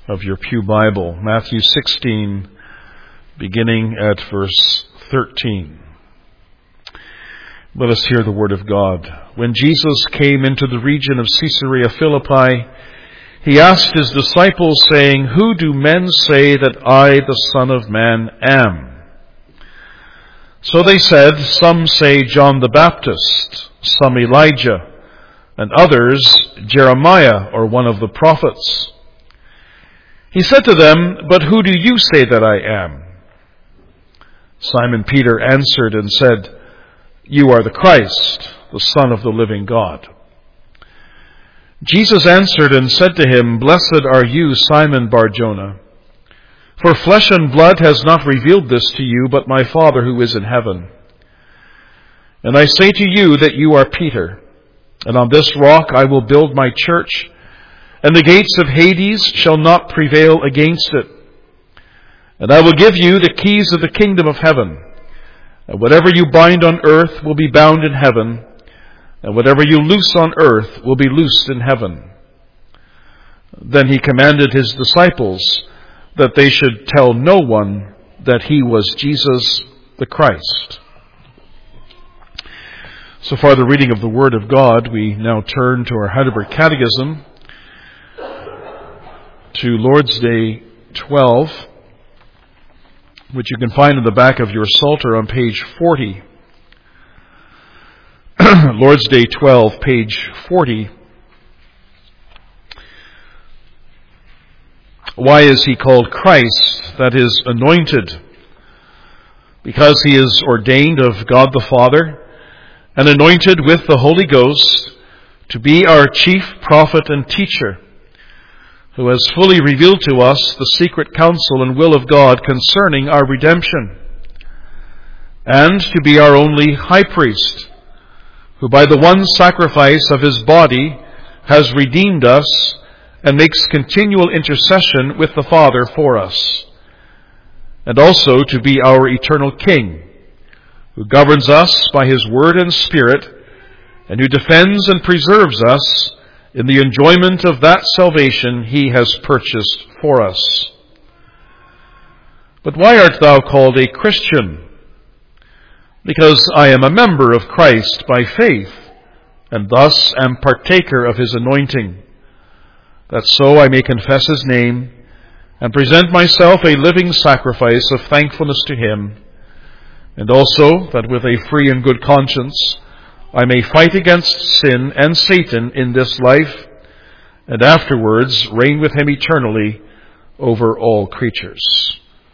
of your pew Bible. Matthew 16, beginning at verse 13. Let us hear the word of God. When Jesus came into the region of Caesarea Philippi, he asked his disciples, saying, "Who do men say that I, the Son of Man, am?" So they said, "Some say John the Baptist, some Elijah, and others Jeremiah or one of the prophets." He said to them, "But who do you say that I am?" Simon Peter answered and said, "You are the Christ, the Son of the living God." Jesus answered and said to him, "Blessed are you, Simon Bar-Jonah, for flesh and blood has not revealed this to you, but my Father who is in heaven. And I say to you that you are Peter, and on this rock I will build my church, and the gates of Hades shall not prevail against it. And I will give you the keys of the kingdom of heaven. And whatever you bind on earth will be bound in heaven, and whatever you loose on earth will be loosed in heaven." Then he commanded his disciples that they should tell no one that he was Jesus the Christ. So far the reading of the Word of God. We now turn to our Heidelberg Catechism, to Lord's Day 12, which you can find in the back of your Psalter on page 40. Lord's Day 12, page 40. Why is he called Christ, that is, anointed? Because he is ordained of God the Father and anointed with the Holy Ghost to be our chief prophet and teacher, who has fully revealed to us the secret counsel and will of God concerning our redemption, and to be our only high priest, who by the one sacrifice of his body has redeemed us and makes continual intercession with the Father for us, and also to be our eternal King, who governs us by his word and Spirit, and who defends and preserves us in the enjoyment of that salvation he has purchased for us. But why art thou called a Christian? Because I am a member of Christ by faith, and thus am partaker of his anointing, that so I may confess his name, and present myself a living sacrifice of thankfulness to him, and also that with a free and good conscience I may fight against sin and Satan in this life, and afterwards reign with him eternally over all creatures.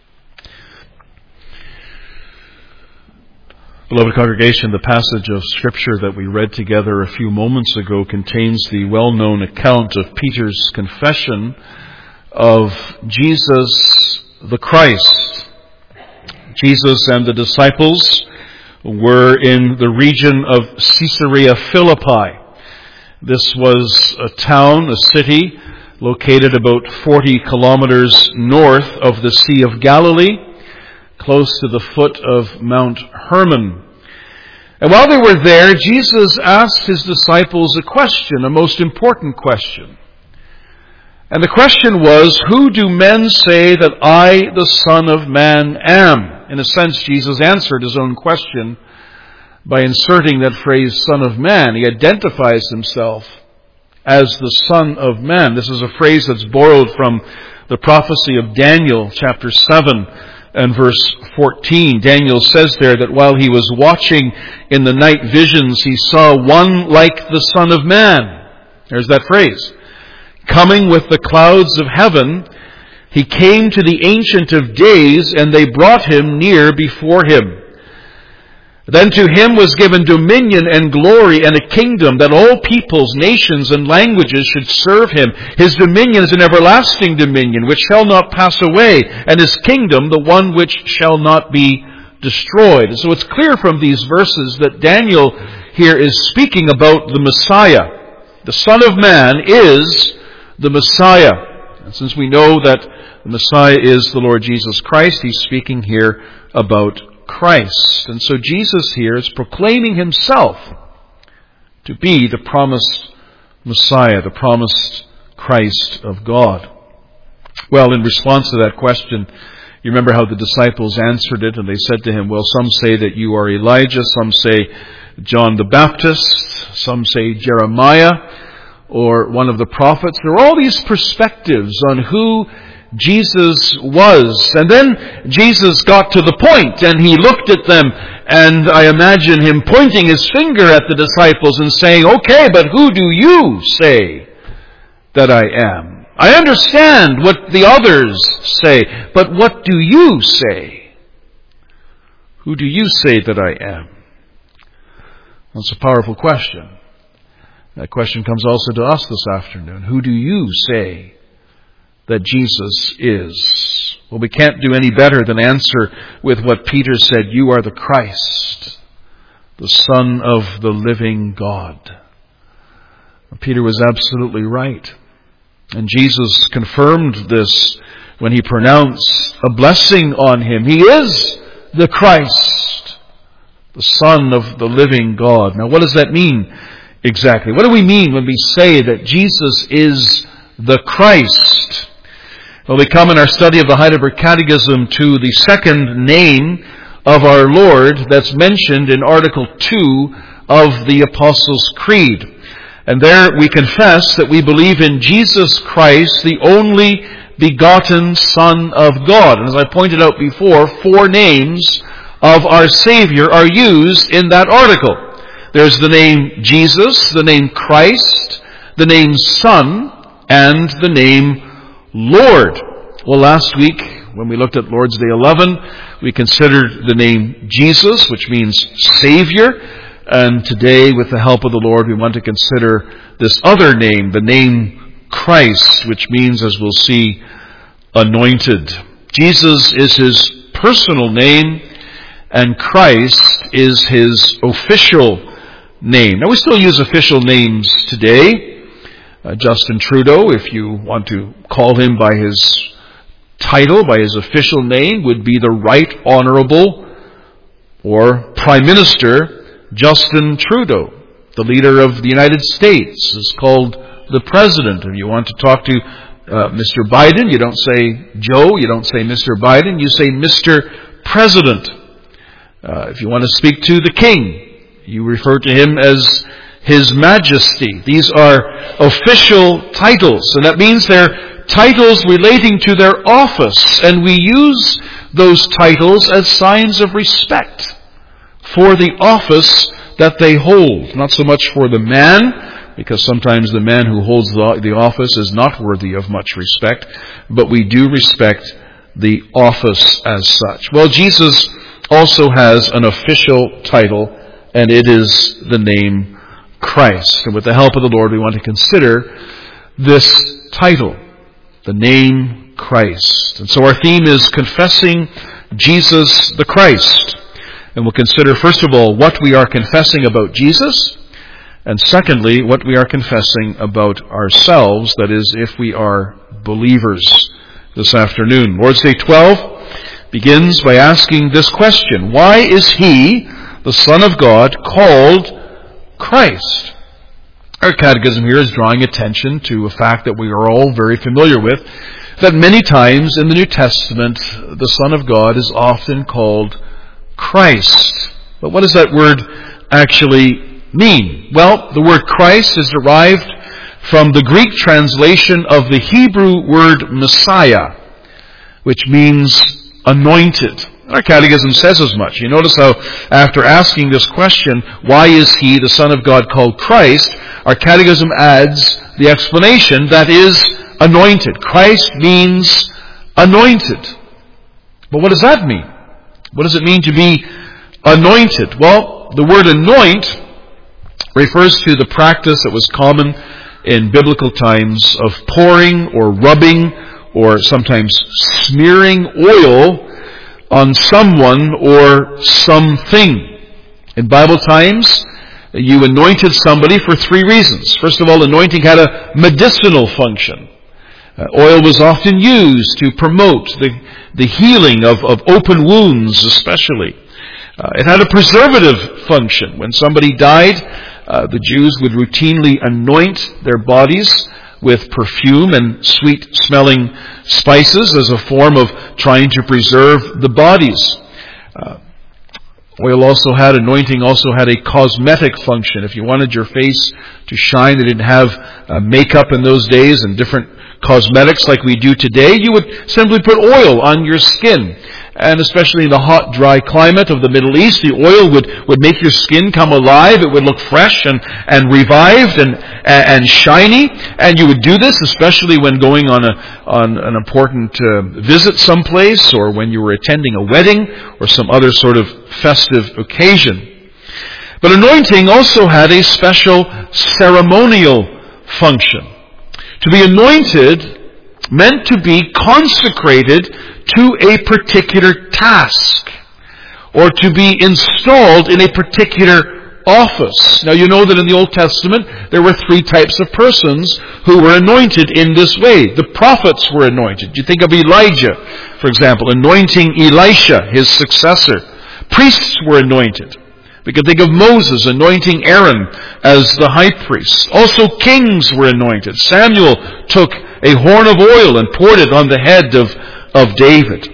Beloved congregation, the passage of Scripture that we read together a few moments ago contains the well-known account of Peter's confession of Jesus the Christ. Jesus and the disciples were in the region of Caesarea Philippi. This was a town, a city, located about 40 kilometers north of the Sea of Galilee, close to the foot of Mount Hermon. And while they were there, Jesus asked his disciples a question, a most important question. And the question was, "Who do men say that I, the Son of Man, am?" In a sense, Jesus answered his own question by inserting that phrase, Son of Man. He identifies himself as the Son of Man. This is a phrase that's borrowed from the prophecy of Daniel, chapter 7 and verse 14. Daniel says there that while he was watching in the night visions, he saw one like the Son of Man. There's that phrase. Coming with the clouds of heaven, he came to the Ancient of Days, and they brought him near before him. Then to him was given dominion and glory and a kingdom, that all peoples, nations, and languages should serve him. His dominion is an everlasting dominion, which shall not pass away, and his kingdom the one which shall not be destroyed. And so it's clear from these verses that Daniel here is speaking about the Messiah. The Son of Man is the Messiah. And since we know that the Messiah is the Lord Jesus Christ, he's speaking here about Christ. And so Jesus here is proclaiming himself to be the promised Messiah, the promised Christ of God. Well, in response to that question, you remember how the disciples answered it, and they said to him, well, some say that you are Elijah, some say John the Baptist, some say Jeremiah, or one of the prophets. There are all these perspectives on who Jesus was. And then Jesus got to the point, and he looked at them, and I imagine him pointing his finger at the disciples and saying, okay, but who do you say that I am? I understand what the others say, but what do you say? Who do you say that I am? That's a powerful question. That question comes also to us this afternoon. Who do you say that Jesus is? Well, we can't do any better than answer with what Peter said. You are the Christ, the Son of the living God. Peter was absolutely right. And Jesus confirmed this when he pronounced a blessing on him. He is the Christ, the Son of the living God. Now, what does that mean exactly? What do we mean when we say that Jesus is the Christ? Well, we come in our study of the Heidelberg Catechism to the second name of our Lord that's mentioned in Article 2 of the Apostles' Creed. And there we confess that we believe in Jesus Christ, the only begotten Son of God. And as I pointed out before, 4 names of our Savior are used in that article. There's the name Jesus, the name Christ, the name Son, and the name Lord. Well, last week, when we looked at Lord's Day 11, we considered the name Jesus, which means Savior. And today, with the help of the Lord, we want to consider this other name, the name Christ, which means, as we'll see, anointed. Jesus is his personal name, and Christ is his official name. Now, we still use official names today. Justin Trudeau, if you want to call him by his title, by his official name, would be the Right Honorable or Prime Minister Justin Trudeau. The leader of the United States is called the President. If you want to talk to Mr. Biden, you don't say Joe, you don't say Mr. Biden, you say Mr. President. If you want to speak to the King, you refer to him as His Majesty. These are official titles, and that means they're titles relating to their office, and we use those titles as signs of respect for the office that they hold. Not so much for the man, because sometimes the man who holds the office is not worthy of much respect, but we do respect the office as such. Well, Jesus also has an official title, and it is the name Christ. And with the help of the Lord, we want to consider this title, the name Christ. And so our theme is confessing Jesus the Christ. And we'll consider, first of all, what we are confessing about Jesus, and secondly, what we are confessing about ourselves, that is, if we are believers this afternoon. Lord's Day 12 begins by asking this question: why is he, the Son of God, called Christ? Our catechism here is drawing attention to a fact that we are all very familiar with, that many times in the New Testament, the Son of God is often called Christ. But what does that word actually mean? Well, the word Christ is derived from the Greek translation of the Hebrew word Messiah, which means anointed. Our catechism says as much. You notice how after asking this question, why is he, the Son of God, called Christ, our catechism adds the explanation that is anointed. Christ means anointed. But what does that mean? What does it mean to be anointed? Well, the word anoint refers to the practice that was common in biblical times of pouring or rubbing or sometimes smearing oil on someone or something. In Bible times, you anointed somebody for 3 reasons. First of all, anointing had a medicinal function. Oil was often used to promote the healing of open wounds, especially. It had a preservative function. When somebody died, the Jews would routinely anoint their bodies with perfume and sweet-smelling spices as a form of trying to preserve the bodies. Anointing also had a cosmetic function. If you wanted your face to shine, they didn't have makeup in those days and different cosmetics like we do today. You would simply put oil on your skin. And especially in the hot, dry climate of the Middle East, the oil would make your skin come alive. It would look fresh and revived and shiny. And you would do this especially when going on an important visit someplace, or when you were attending a wedding or some other sort of festive occasion. But anointing also had a special ceremonial function. To be anointed meant to be consecrated to a particular task, or to be installed in a particular office. Now you know that in the Old Testament there were 3 types of persons who were anointed in this way. The prophets were anointed. You think of Elijah, for example, anointing Elisha, his successor. Priests were anointed. We can think of Moses anointing Aaron as the high priest. Also kings were anointed. Samuel took a horn of oil and poured it on the head of David.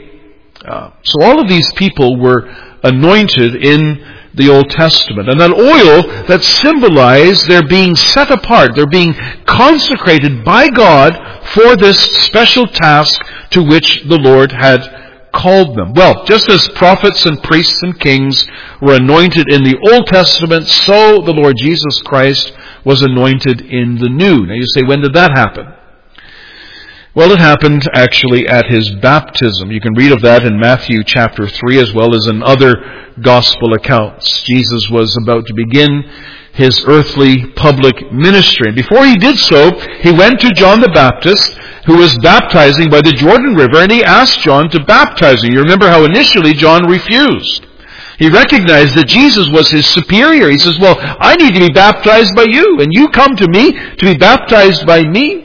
So all of these people were anointed in the Old Testament. And that oil that symbolized their being set apart, their being consecrated by God for this special task to which the Lord had called them. Well, just as prophets and priests and kings were anointed in the Old Testament, so the Lord Jesus Christ was anointed in the New. Now you say, when did that happen? Well, it happened actually at his baptism. You can read of that in Matthew chapter 3 as well as in other gospel accounts. Jesus was about to begin his earthly public ministry. And before he did so, he went to John the Baptist, who was baptizing by the Jordan River, and he asked John to baptize him. You remember how initially John refused. He recognized that Jesus was his superior. He says, well, I need to be baptized by you, and you come to me to be baptized by me.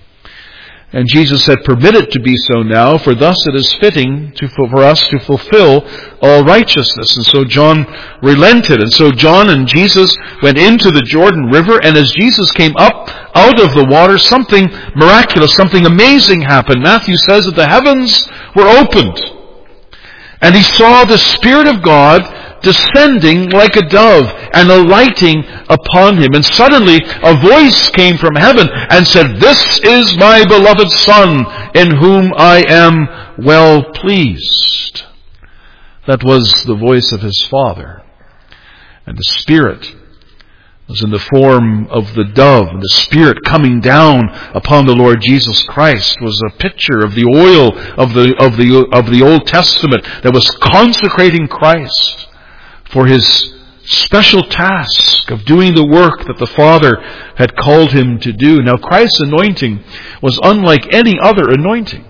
And Jesus said, permit it to be so now, for thus it is fitting for us to fulfill all righteousness. And so John relented. And so John and Jesus went into the Jordan River, and as Jesus came up out of the water, something miraculous, something amazing happened. Matthew says that the heavens were opened, and he saw the Spirit of God descending like a dove and alighting upon him. And suddenly a voice came from heaven and said, this is my beloved Son, in whom I am well pleased. That was the voice of his Father. And the Spirit was in the form of the dove, and the Spirit coming down upon the Lord Jesus Christ was a picture of the oil of the Old Testament that was consecrating Christ for his special task of doing the work that the Father had called him to do. Now, Christ's anointing was unlike any other anointing.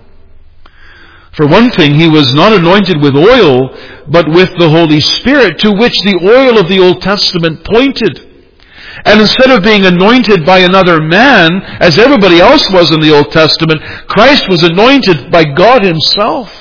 For one thing, he was not anointed with oil, but with the Holy Spirit, to which the oil of the Old Testament pointed. And instead of being anointed by another man, as everybody else was in the Old Testament, Christ was anointed by God himself.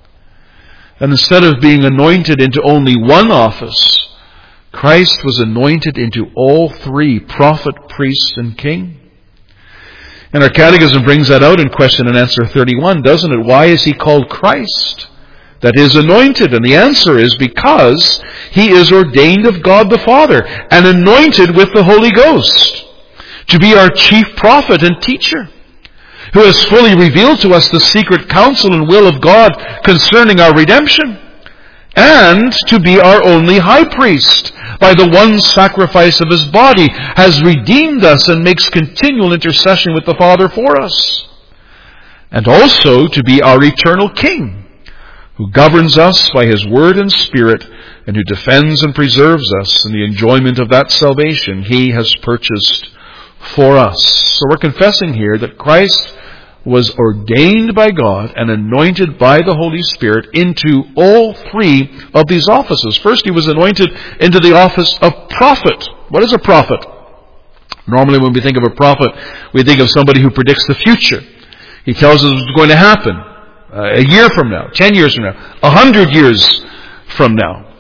And instead of being anointed into only one office, Christ was anointed into all 3, prophet, priest, and king. And our catechism brings that out in question and answer 31, doesn't it? Why is he called Christ? That is, anointed. And the answer is because he is ordained of God the Father and anointed with the Holy Ghost to be our chief prophet and teacher, who has fully revealed to us the secret counsel and will of God concerning our redemption, and to be our only high priest, by the one sacrifice of his body, has redeemed us and makes continual intercession with the Father for us, and also to be our eternal King, who governs us by his word and Spirit, and who defends and preserves us in the enjoyment of that salvation he has purchased for us. So we're confessing here that Christ was ordained by God and anointed by the Holy Spirit into all 3 of these offices. First, he was anointed into the office of prophet. What is a prophet? Normally when we think of a prophet, we think of somebody who predicts the future. He tells us what's going to happen a year from now, 10 years from now, 100 years from now.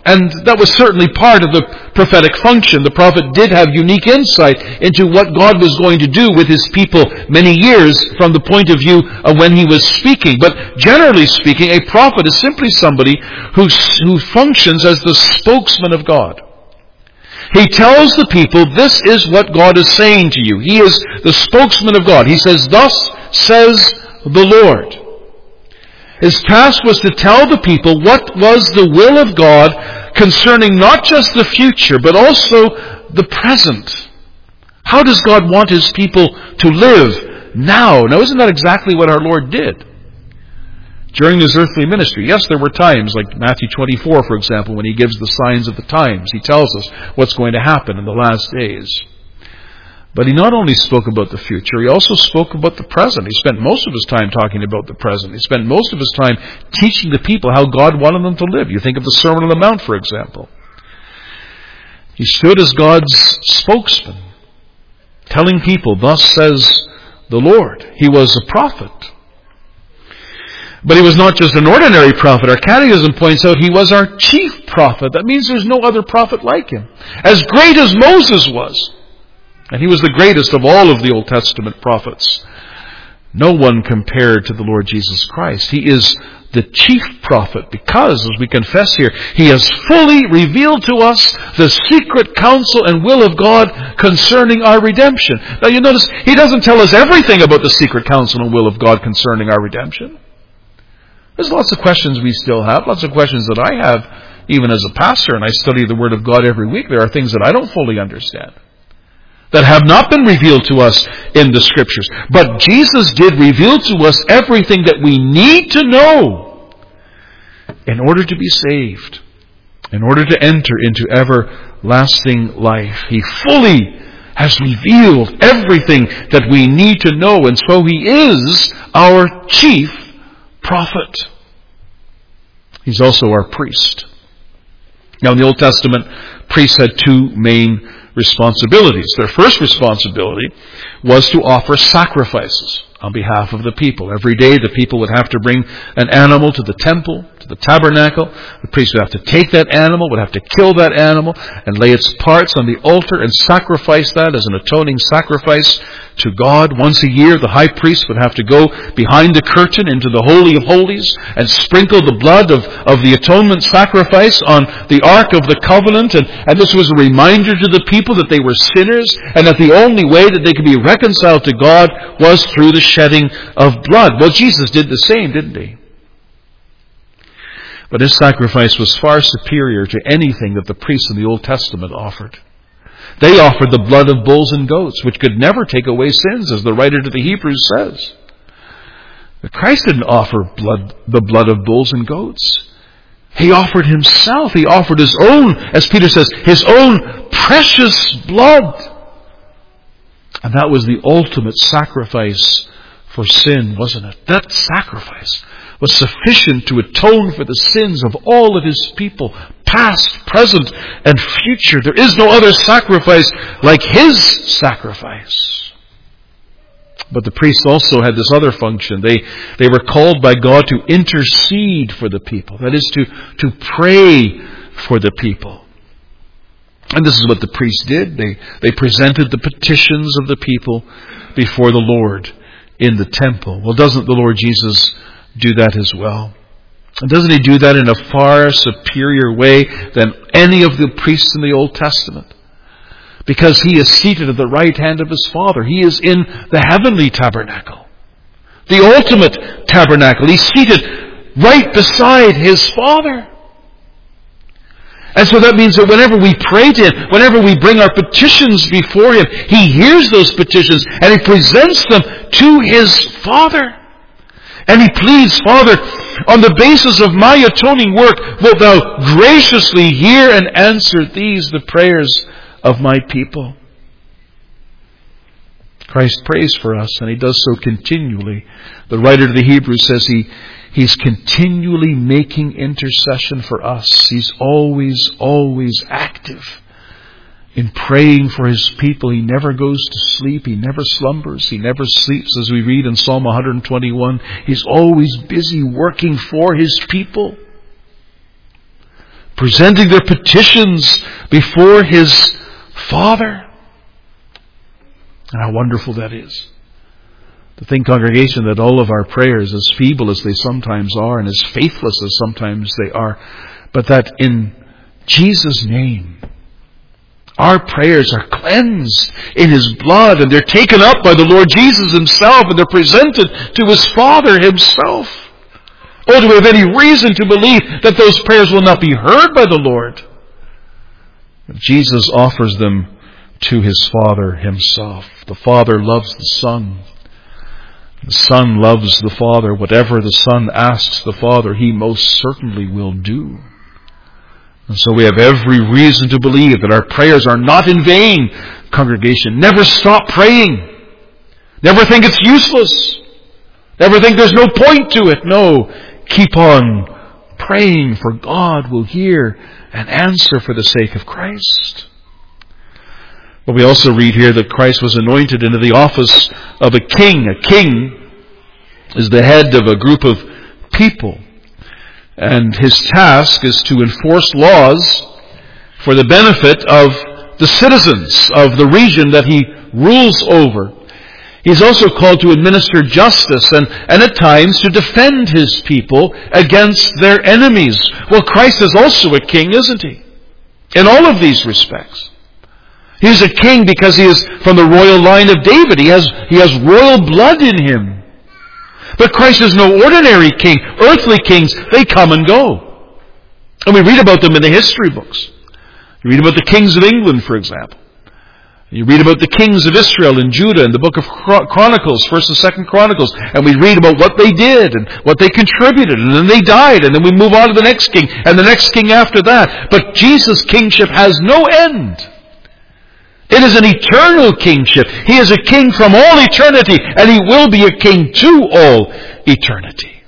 And that was certainly part of the prophetic function. The prophet did have unique insight into what God was going to do with his people many years from the point of view of when he was speaking. But generally speaking, a prophet is simply somebody who functions as the spokesman of God. He tells the people, this is what God is saying to you. He is the spokesman of God. He says, thus says the Lord. His task was to tell the people what was the will of God concerning not just the future, but also the present. How does God want his people to live now? Now, isn't that exactly what our Lord did during his earthly ministry? Yes, there were times, like Matthew 24, for example, when he gives the signs of the times. He tells us what's going to happen in the last days. But he not only spoke about the future, he also spoke about the present. He spent most of his time talking about the present. He spent most of his time teaching the people how God wanted them to live. You think of the Sermon on the Mount, for example. He stood as God's spokesman, telling people, thus says the Lord. He was a prophet. But he was not just an ordinary prophet. Our catechism points out he was our chief prophet. That means there's no other prophet like him. As great as Moses was, and he was the greatest of all of the Old Testament prophets, no one compared to the Lord Jesus Christ. He is the chief prophet because, as we confess here, he has fully revealed to us the secret counsel and will of God concerning our redemption. Now you notice, he doesn't tell us everything about the secret counsel and will of God concerning our redemption. There's lots of questions we still have, lots of questions that I have even as a pastor, and I study the Word of God every week. There are things that I don't fully understand, that have not been revealed to us in the Scriptures. But Jesus did reveal to us everything that we need to know in order to be saved, in order to enter into everlasting life. He fully has revealed everything that we need to know, and so he is our chief prophet. He's also our priest. Now in the Old Testament, priests had two main responsibilities. Their first responsibility was to offer sacrifices on behalf of the people. Every day the people would have to bring an animal to the temple, to the tabernacle. The priest would have to take that animal, would have to kill that animal, and lay its parts on the altar and sacrifice that as an atoning sacrifice to God. Once a year, the high priest would have to go behind the curtain into the Holy of Holies and sprinkle the blood of the atonement sacrifice on the Ark of the Covenant. And this was a reminder to the people that they were sinners and that the only way that they could be reconciled to God was through the shedding of blood. Well, Jesus did the same, didn't he? But his sacrifice was far superior to anything that the priests in the Old Testament offered. They offered the blood of bulls and goats, which could never take away sins, as the writer to the Hebrews says. But Christ didn't offer the blood of bulls and goats. He offered himself. He offered his own, as Peter says, his own precious blood. And that was the ultimate sacrifice for sin, wasn't it? That sacrifice was sufficient to atone for the sins of all of his people, past, present, and future. There is no other sacrifice like his sacrifice. But the priests also had this other function. They were called by God to intercede for the people. That is, to pray for the people. And this is what the priests did. They presented the petitions of the people before the Lord in the temple. Well, doesn't the Lord Jesus do that as well? And doesn't he do that in a far superior way than any of the priests in the Old Testament? Because he is seated at the right hand of his Father. He is in the heavenly tabernacle, the ultimate tabernacle. He's seated right beside his Father. And so that means that whenever we pray to him, whenever we bring our petitions before him, he hears those petitions and he presents them to his Father. And he pleads, Father, on the basis of my atoning work, wilt thou graciously hear and answer these, the prayers of my people. Christ prays for us, and he does so continually. The writer to the Hebrews says he's continually making intercession for us. He's always active in praying for his people. He never goes to sleep. He never slumbers. He never sleeps, as we read in Psalm 121. He's always busy working for his people. presenting their petitions before His Father. And how wonderful that is. To think, congregation, that all of our prayers, as feeble as they sometimes are and as faithless as sometimes they are, but that in Jesus' name, our prayers are cleansed in His blood, and they're taken up by the Lord Jesus Himself, and they're presented to His Father Himself. Oh, do we have any reason to believe that those prayers will not be heard by the Lord? Jesus offers them to His Father Himself. The Father loves the Son. The Son loves the Father. Whatever the Son asks the Father, He most certainly will do. And so we have every reason to believe that our prayers are not in vain. Congregation, never stop praying. Never think it's useless. Never think there's no point to it. No, keep on praying, for God will hear and answer for the sake of Christ. But we also read here that Christ was anointed into the office of a king. A king is the head of a group of people. And his task is to enforce laws for the benefit of the citizens of the region that he rules over. He's also called to administer justice and at times to defend his people against their enemies. Well, Christ is also a king, isn't he? In all of these respects. He is a king because he is from the royal line of David. He has royal blood in him. But Christ is no ordinary king. Earthly kings, they come and go. And we read about them in the history books. You read about the kings of England, for example. You read about the kings of Israel and Judah in the book of Chronicles, 1st and 2nd Chronicles. And we read about what they did and what they contributed. And then they died. And then we move on to the next king and the next king after that. But Jesus' kingship has no end. It is an eternal kingship. He is a king from all eternity, and He will be a king to all eternity.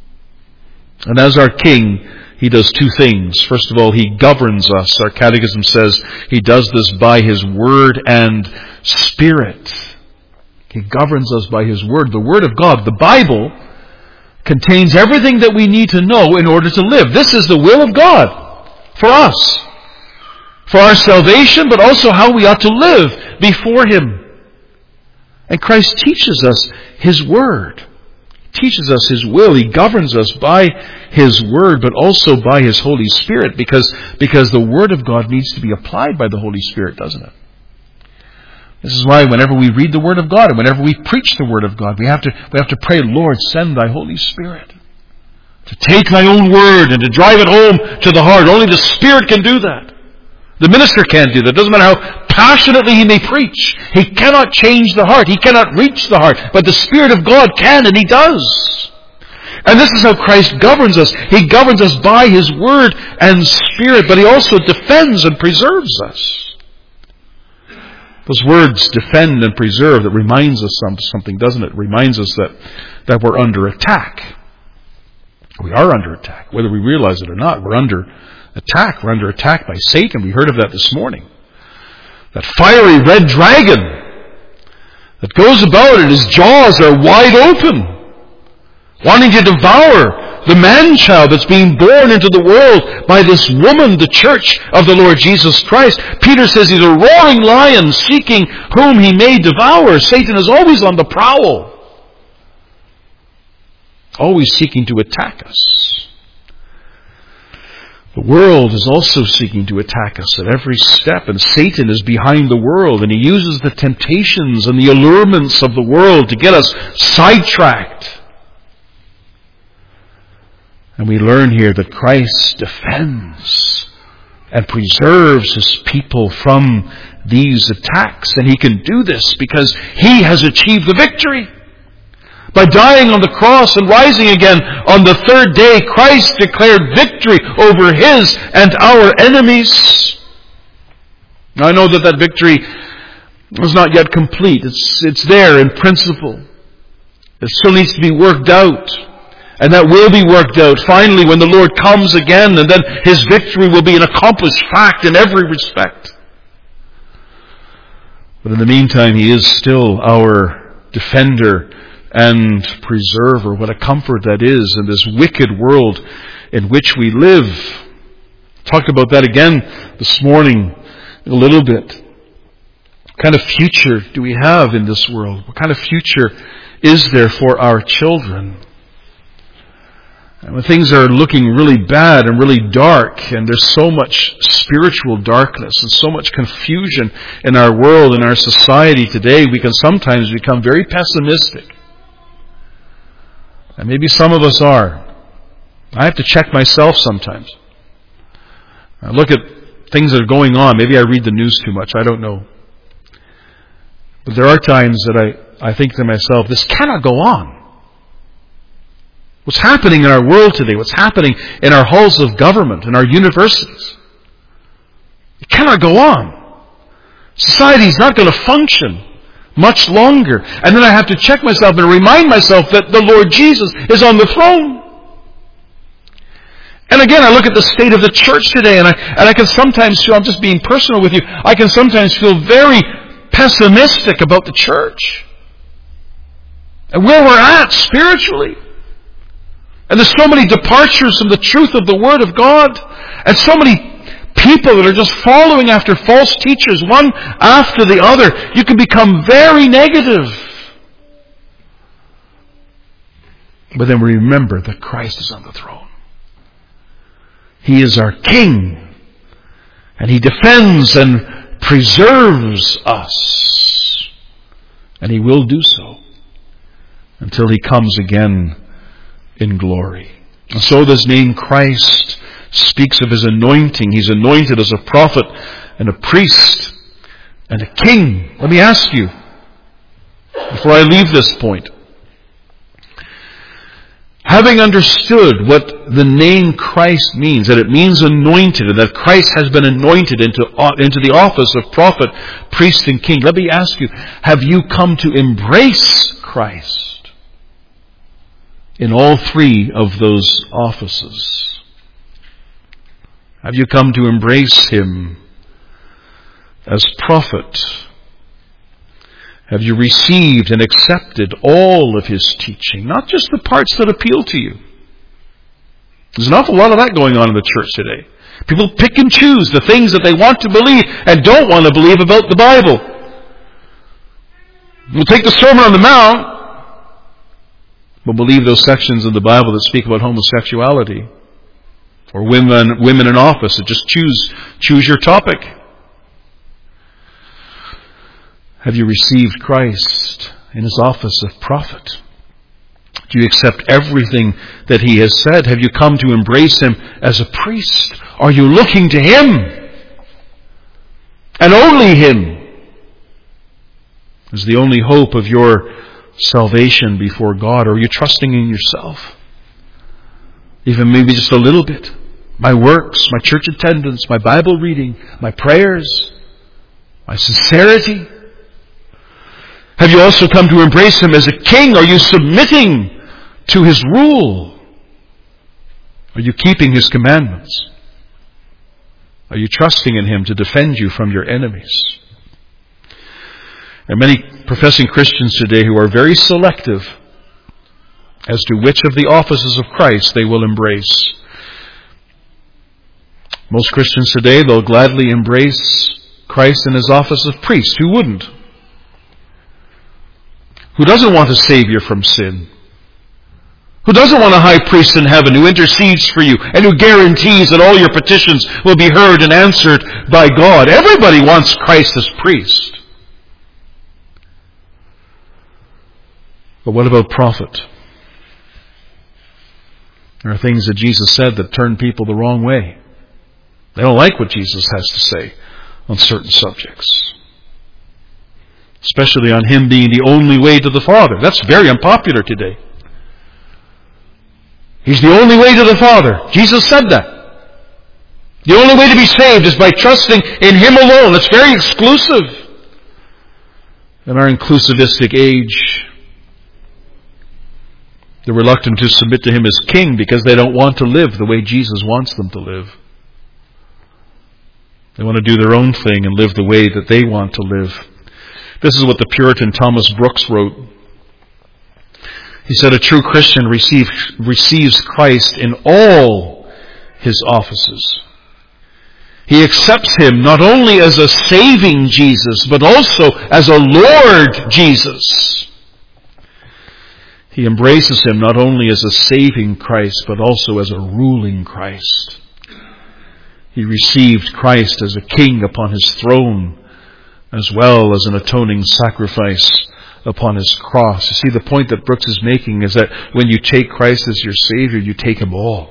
And as our king, He does two things. First of all, He governs us. Our catechism says He does this by His Word and Spirit. He governs us by His Word. The Word of God, the Bible, contains everything that we need to know in order to live. This is the will of God for us. For our salvation, but also how we ought to live before Him. And Christ teaches us His Word. He teaches us His will. He governs us by His Word, but also by His Holy Spirit, because the Word of God needs to be applied by the Holy Spirit, doesn't it? This is why whenever we read the Word of God and whenever we preach the Word of God, we have to pray, Lord, send Thy Holy Spirit to take Thy own Word and to drive it home to the heart. Only the Spirit can do that. The minister can't do that. It doesn't matter how passionately he may preach. He cannot change the heart. He cannot reach the heart. But the Spirit of God can, and He does. And this is how Christ governs us. He governs us by His Word and Spirit, but He also defends and preserves us. Those words, defend and preserve, that reminds us something, doesn't it? It reminds us that we're under attack. We are under attack. Whether we realize it or not, we're under attack. We're under attack by Satan. We heard of that this morning. That fiery red dragon that goes about and his jaws are wide open, wanting to devour the man-child that's being born into the world by this woman, the church of the Lord Jesus Christ. Peter says he's a roaring lion seeking whom he may devour. Satan is always on the prowl, always seeking to attack us. The world is also seeking to attack us at every step, and Satan is behind the world, and he uses the temptations and the allurements of the world to get us sidetracked. And we learn here that Christ defends and preserves His people from these attacks, and He can do this because He has achieved the victory. By dying on the cross and rising again on the third day, Christ declared victory over His and our enemies. Now, I know that victory is not yet complete. It's there in principle. It still needs to be worked out. And that will be worked out finally when the Lord comes again, and then His victory will be an accomplished fact in every respect. But in the meantime, He is still our defender and preserver. What a comfort that is in this wicked world in which we live. Talked about that again this morning a little bit. What kind of future do we have in this world? What kind of future is there for our children? And when things are looking really bad and really dark, and there's so much spiritual darkness and so much confusion in our world, in our society today, we can sometimes become very pessimistic. And maybe some of us are. I have to check myself sometimes. I look at things that are going on. Maybe I read the news too much. I don't know. But there are times that I think to myself, this cannot go on. What's happening in our world today, what's happening in our halls of government, in our universities, it cannot go on. Society is not going to function much longer. And then I have to check myself and remind myself that the Lord Jesus is on the throne. And again, I look at the state of the church today, and I can sometimes feel, I'm just being personal with you, I can sometimes feel very pessimistic about the church and where we're at spiritually. And there's so many departures from the truth of the Word of God, and so many people that are just following after false teachers, one after the other. You can become very negative. But then we remember that Christ is on the throne. He is our King, and He defends and preserves us. And He will do so until He comes again in glory. And so this name Christ speaks of His anointing. He's anointed as a prophet and a priest and a king. Let me ask you, before I leave this point, having understood what the name Christ means, that it means anointed, and that Christ has been anointed into the office of prophet, priest, and king, let me ask you, have you come to embrace Christ in all three of those offices? Have you come to embrace Him as prophet? Have you received and accepted all of His teaching, not just the parts that appeal to you? There's an awful lot of that going on in the church today. People pick and choose the things that they want to believe and don't want to believe about the Bible. We'll take the Sermon on the Mount, but believe those sections of the Bible that speak about homosexuality or women in office. And just choose your topic. Have you received Christ in His office of prophet? Do you accept everything that He has said? Have you come to embrace Him as a priest? Are you looking to Him and only Him as the only hope of your salvation before God? Or are you trusting in yourself? Even maybe just a little bit. My works, my church attendance, my Bible reading, my prayers, my sincerity. Have you also come to embrace Him as a king? Are you submitting to His rule? Are you keeping His commandments? Are you trusting in Him to defend you from your enemies? There are many professing Christians today who are very selective as to which of the offices of Christ they will embrace. Most Christians today, they'll gladly embrace Christ in His office of priest. Who wouldn't? Who doesn't want a Savior from sin? Who doesn't want a high priest in heaven who intercedes for you and who guarantees that all your petitions will be heard and answered by God? Everybody wants Christ as priest. But what about prophet? There are things that Jesus said that turn people the wrong way. They don't like what Jesus has to say on certain subjects. Especially on Him being the only way to the Father. That's very unpopular today. He's the only way to the Father. Jesus said that. The only way to be saved is by trusting in Him alone. That's very exclusive. In our inclusivistic age, they're reluctant to submit to Him as King because they don't want to live the way Jesus wants them to live. They want to do their own thing and live the way that they want to live. This is what the Puritan Thomas Brooks wrote. He said, a true Christian receives Christ in all His offices. He accepts Him not only as a saving Jesus, but also as a Lord Jesus. He embraces Him not only as a saving Christ, but also as a ruling Christ. He received Christ as a king upon His throne, as well as an atoning sacrifice upon His cross. You see, the point that Brooks is making is that when you take Christ as your Savior, you take Him all.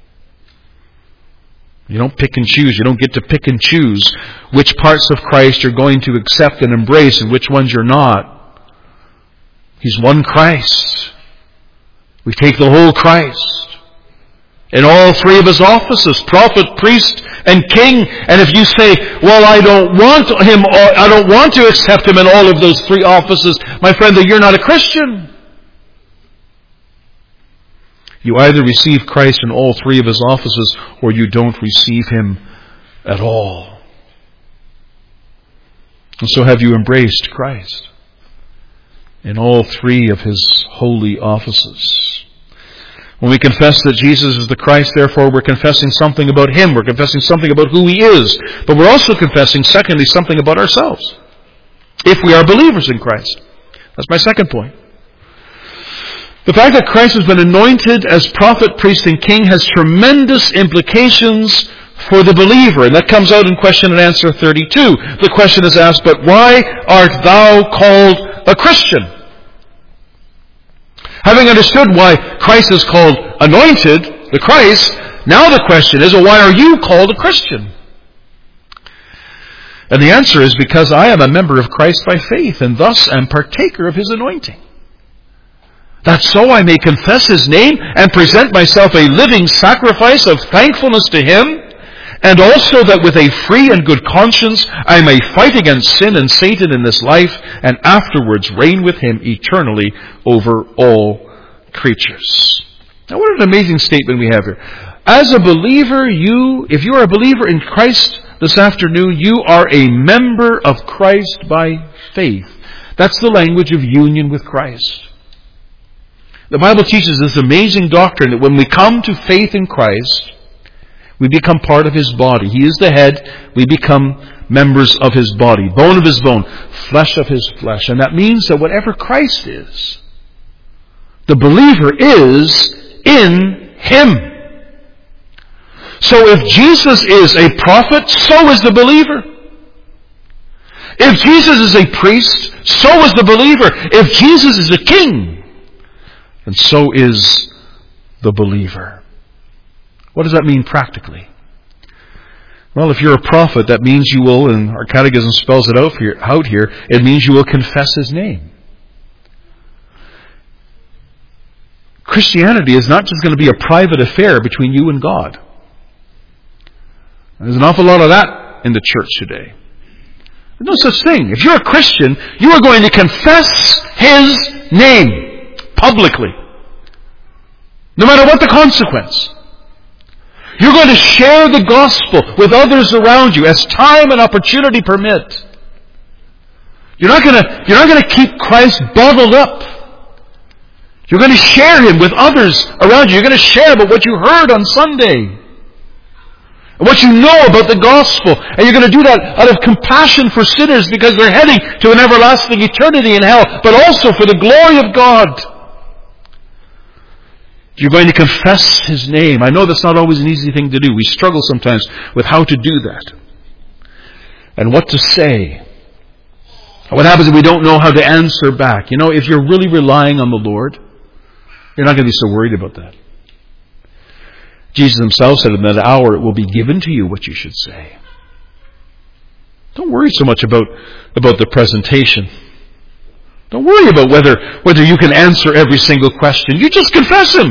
You don't pick and choose. You don't get to pick and choose which parts of Christ you're going to accept and embrace and which ones you're not. He's one Christ. We take the whole Christ. In all three of His offices, prophet, priest, and king. And if you say, well, I don't want to accept Him in all of those three offices, my friend, then you're not a Christian. You either receive Christ in all three of His offices, or you don't receive Him at all. And so have you embraced Christ in all three of His holy offices? When we confess that Jesus is the Christ, therefore we're confessing something about Him. We're confessing something about who He is. But we're also confessing, secondly, something about ourselves, if we are believers in Christ. That's my second point. The fact that Christ has been anointed as prophet, priest, and king has tremendous implications for the believer. And that comes out in question and answer 32. The question is asked, but why art thou called a Christian? Having understood why Christ is called anointed, the Christ, now the question is, well, why are you called a Christian? And the answer is because I am a member of Christ by faith, and thus am partaker of His anointing. That so I may confess His name and present myself a living sacrifice of thankfulness to Him, and also that with a free and good conscience I may fight against sin and Satan in this life, and afterwards reign with Him eternally over all creatures. Now what an amazing statement we have here. As a believer, if you are a believer in Christ this afternoon, you are a member of Christ by faith. That's the language of union with Christ. The Bible teaches this amazing doctrine that when we come to faith in Christ, we become part of His body. He is the head. We become members of His body. Bone of His bone. Flesh of His flesh. And that means that whatever Christ is, the believer is in Him. So if Jesus is a prophet, so is the believer. If Jesus is a priest, so is the believer. If Jesus is a king, and so is the believer. What does that mean practically? Well, if you're a prophet, that means you will, and our catechism spells it out here, it means you will confess His name. Christianity is not just going to be a private affair between you and God. There's an awful lot of that in the church today. There's no such thing. If you're a Christian, you are going to confess His name publicly, no matter what the consequence. You're going to share the gospel with others around you as time and opportunity permit. You're not going to keep Christ bottled up. You're going to share Him with others around you. You're going to share about what you heard on Sunday, what you know about the gospel. And you're going to do that out of compassion for sinners because they're heading to an everlasting eternity in hell, but also for the glory of God. You're going to confess His name. I know that's not always an easy thing to do. We struggle sometimes with how to do that and what to say. What happens if we don't know how to answer back? You know, if you're really relying on the Lord, you're not going to be so worried about that. Jesus Himself said in that hour it will be given to you what you should say. Don't worry so much about the presentation. Don't worry about whether you can answer every single question. You just confess Him.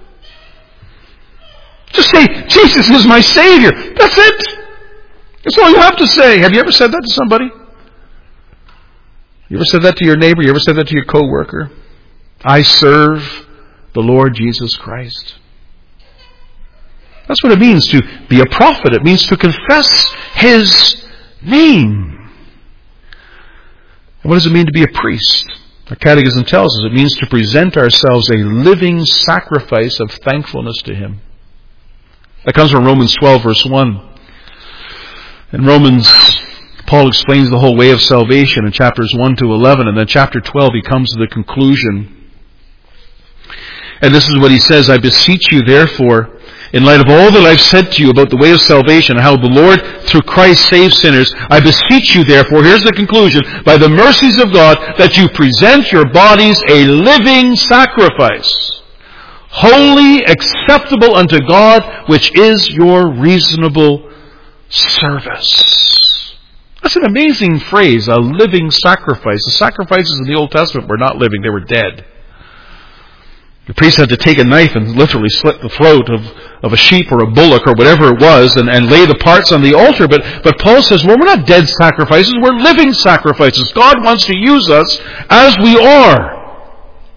Just say, Jesus is my Savior. That's it. That's all you have to say. Have you ever said that to somebody? You ever said that to your neighbor? You ever said that to your coworker? I serve the Lord Jesus Christ. That's what it means to be a prophet. It means to confess His name. And what does it mean to be a priest? Our catechism tells us it means to present ourselves a living sacrifice of thankfulness to Him. That comes from Romans 12, verse 1. In Romans, Paul explains the whole way of salvation in chapters 1 to 11, and then chapter 12 he comes to the conclusion. And this is what he says, I beseech you therefore, in light of all that I've said to you about the way of salvation, how the Lord through Christ saves sinners, I beseech you therefore, here's the conclusion, by the mercies of God, that you present your bodies a living sacrifice, holy, acceptable unto God, which is your reasonable service. That's an amazing phrase, a living sacrifice. The sacrifices in the Old Testament were not living, they were dead. The priest had to take a knife and literally slit the throat of a sheep or a bullock or whatever it was and lay the parts on the altar. But Paul says, well, we're not dead sacrifices, we're living sacrifices. God wants to use us as we are.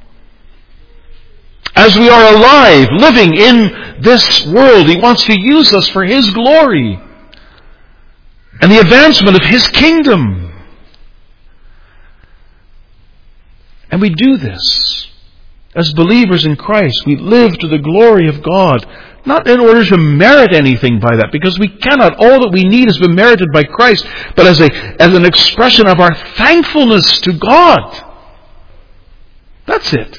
As we are alive, living in this world. He wants to use us for His glory and the advancement of His kingdom. And we do this. As believers in Christ, we live to the glory of God, not in order to merit anything by that, because we cannot. All that we need has been merited by Christ, but as an expression of our thankfulness to God. That's it.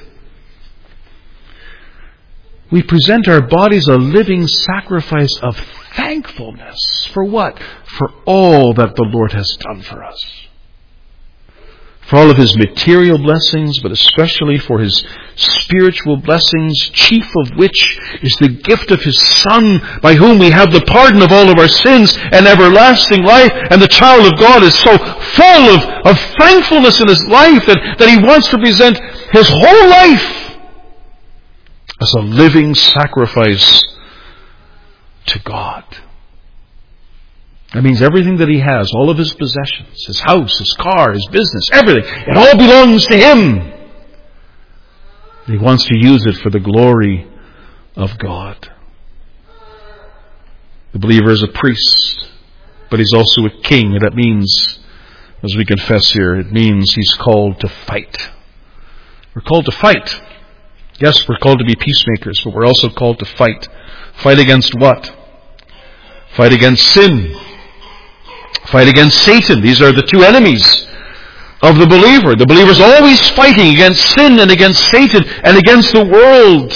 We present our bodies a living sacrifice of thankfulness. For what? For all that the Lord has done for us. For all of His material blessings, but especially for His spiritual blessings, chief of which is the gift of His Son, by whom we have the pardon of all of our sins and everlasting life. And the child of God is so full of thankfulness in his life that he wants to present his whole life as a living sacrifice to God. That means everything that he has, all of his possessions, his house, his car, his business, everything, it all belongs to him. And he wants to use it for the glory of God. The believer is a priest, but he's also a king. And that means, as we confess here, it means he's called to fight. We're called to fight. Yes, we're called to be peacemakers, but we're also called to fight. Fight against what? Fight against sin. Fight against Satan. These are the two enemies of the believer. The believer is always fighting against sin and against Satan and against the world.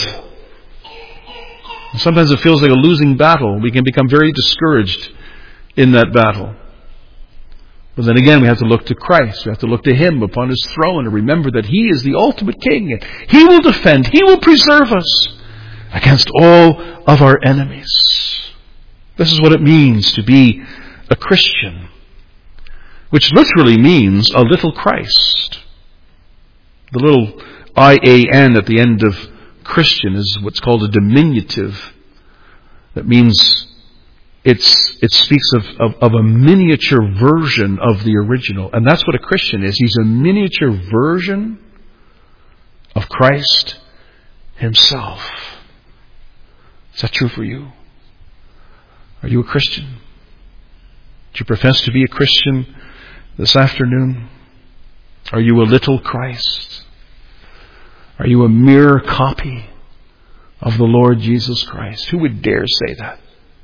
And sometimes it feels like a losing battle. We can become very discouraged in that battle. But then again, we have to look to Christ. We have to look to Him upon His throne and remember that He is the ultimate King. And He will defend, He will preserve us against all of our enemies. This is what it means to be a Christian, which literally means a little Christ. The little I-A-N at the end of Christian is what's called a diminutive. That means it speaks of a miniature version of the original. And that's what a Christian is. He's a miniature version of Christ Himself. Is that true for you? Are you a Christian? Do you profess to be a Christian this afternoon? Are you a little Christ? Are you a mere copy of the Lord Jesus Christ? Who would dare say that?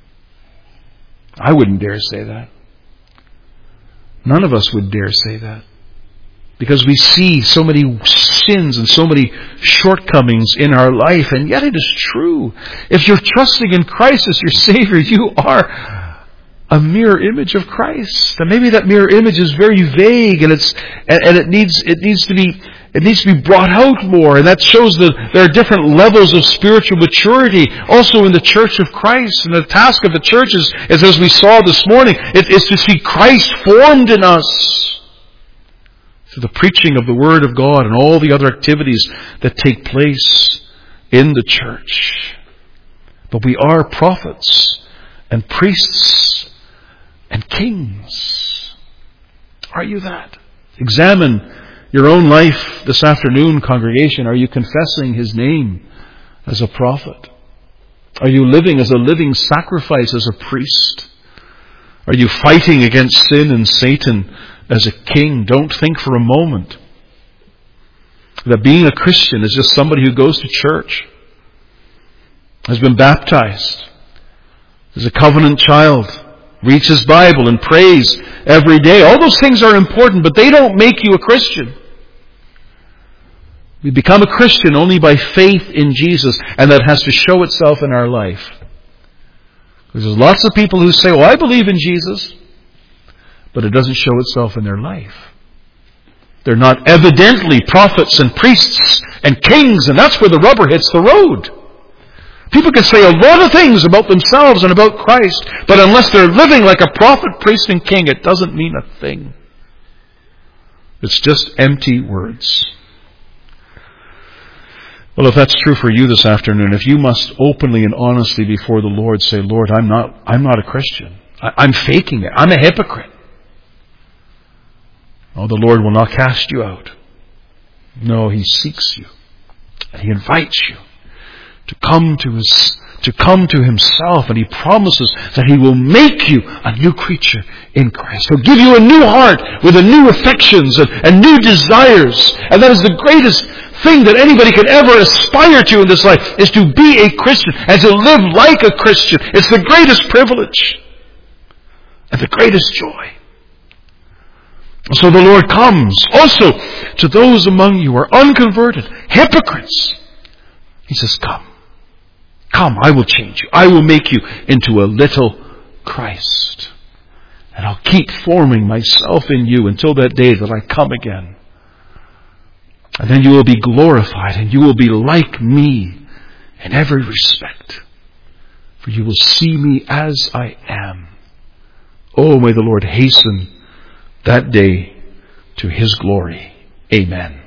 I wouldn't dare say that. None of us would dare say that. Because we see so many sins and so many shortcomings in our life, and yet it is true. If you're trusting in Christ as your Savior, you are a mirror image of Christ. And maybe that mirror image is very vague, and it needs to be brought out more. And that shows that there are different levels of spiritual maturity also in the Church of Christ. And the task of the church is as we saw this morning, is to see Christ formed in us through the preaching of the Word of God and all the other activities that take place in the church. But we are prophets and priests and kings. Are you that? Examine your own life this afternoon, congregation. Are you confessing His name as a prophet? Are you living as a living sacrifice as a priest? Are you fighting against sin and Satan as a king? Don't think for a moment that being a Christian is just somebody who goes to church, has been baptized, is a covenant child, reads his Bible and prays every day. All those things are important, but they don't make you a Christian. We become a Christian only by faith in Jesus, and that has to show itself in our life. There's lots of people who say, I believe in Jesus, but it doesn't show itself in their life. They're not evidently prophets and priests and kings, and that's where the rubber hits the road. People can say a lot of things about themselves and about Christ, but unless they're living like a prophet, priest, and king, it doesn't mean a thing. It's just empty words. Well, if that's true for you this afternoon, if you must openly and honestly before the Lord say, Lord, I'm not a Christian. I'm faking it. I'm a hypocrite. Oh, the Lord will not cast you out. No, He seeks you. And He invites you to come to Himself, and He promises that He will make you a new creature in Christ. He'll give you a new heart with new affections and new desires. And that is the greatest thing that anybody can ever aspire to in this life, is to be a Christian and to live like a Christian. It's the greatest privilege and the greatest joy. So the Lord comes also to those among you who are unconverted, hypocrites. He says, Come, I will change you. I will make you into a little Christ. And I'll keep forming myself in you until that day that I come again. And then you will be glorified, and you will be like me in every respect. For you will see me as I am. Oh, may the Lord hasten that day to His glory. Amen.